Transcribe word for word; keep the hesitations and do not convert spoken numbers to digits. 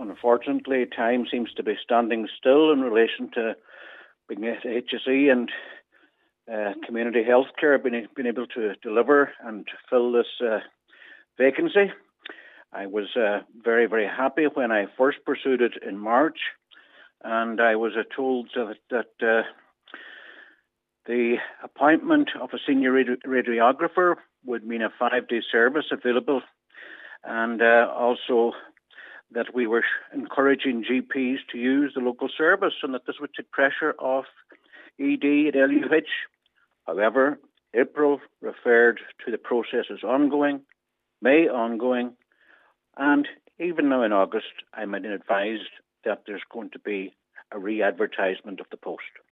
unfortunately, time seems to be standing still in relation to being H S E and uh, community healthcare being, being able to deliver and fill this uh, vacancy. I was uh, very, very happy when I first pursued it in March, and I was uh, told that, that uh, the appointment of a senior radi- radiographer would mean a five-day service available, and uh, also that we were encouraging G Ps to use the local service and that this would take pressure off E D at L U H. However, April referred to the process as ongoing, May ongoing, and even now in August, I'm advised that there's going to be a re-advertisement of the post.